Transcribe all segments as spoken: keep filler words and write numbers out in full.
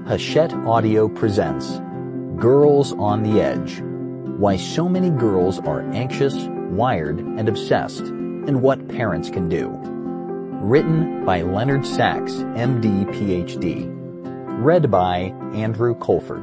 Hachette Audio presents Girls on the Edge: Why So Many Girls Are Anxious, Wired, and Obsessed, and What Parents Can Do. Written by Leonard Sachs, M D, P H D. Read by Andrew Colford.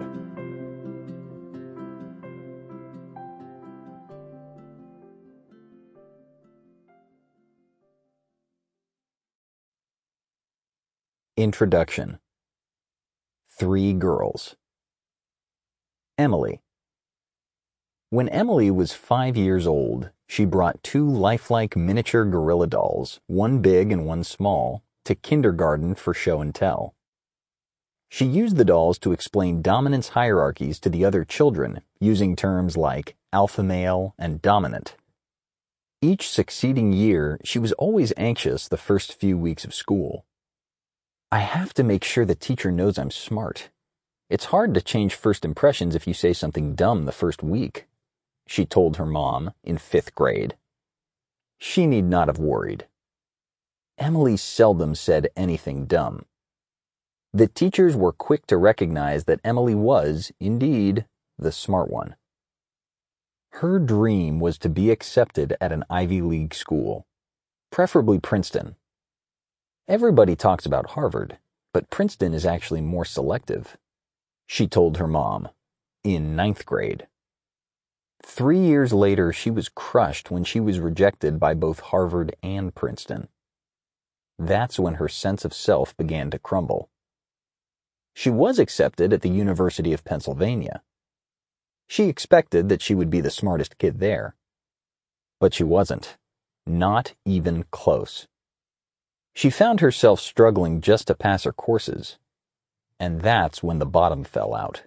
Introduction. Three girls. Emily. When Emily was five years old, she brought two lifelike miniature gorilla dolls, one big and one small, to kindergarten for show and tell. She used the dolls to explain dominance hierarchies to the other children, using terms like alpha male and dominant. Each succeeding year, she was always anxious the first few weeks of school. I have to make sure the teacher knows I'm smart. It's hard to change first impressions if you say something dumb the first week, she told her mom in fifth grade. She need not have worried. Emily seldom said anything dumb. The teachers were quick to recognize that Emily was, indeed, the smart one. Her dream was to be accepted at an Ivy League school, preferably Princeton. Everybody talks about Harvard, but Princeton is actually more selective, she told her mom, in ninth grade. Three years later, she was crushed when she was rejected by both Harvard and Princeton. That's when her sense of self began to crumble. She was accepted at the University of Pennsylvania. She expected that she would be the smartest kid there. But she wasn't. Not even close. She found herself struggling just to pass her courses, and that's when the bottom fell out.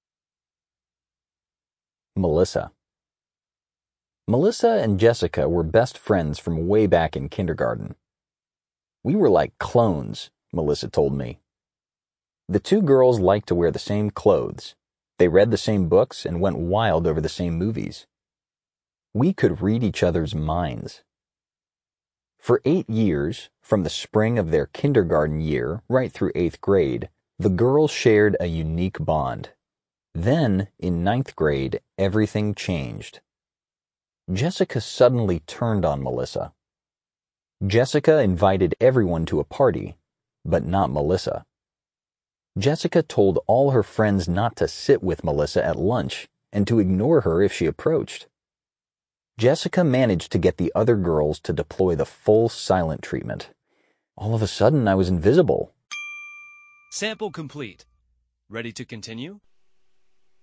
Melissa. Melissa and Jessica were best friends from way back in kindergarten. We were like clones, Melissa told me. The two girls liked to wear the same clothes. They read the same books and went wild over the same movies. We could read each other's minds. For eight years, from the spring of their kindergarten year right through eighth grade, the girls shared a unique bond. Then, in ninth grade, everything changed. Jessica suddenly turned on Melissa. Jessica invited everyone to a party, but not Melissa. Jessica told all her friends not to sit with Melissa at lunch and to ignore her if she approached. Jessica managed to get the other girls to deploy the full silent treatment. All of a sudden, I was invisible. Sample complete. Ready to continue?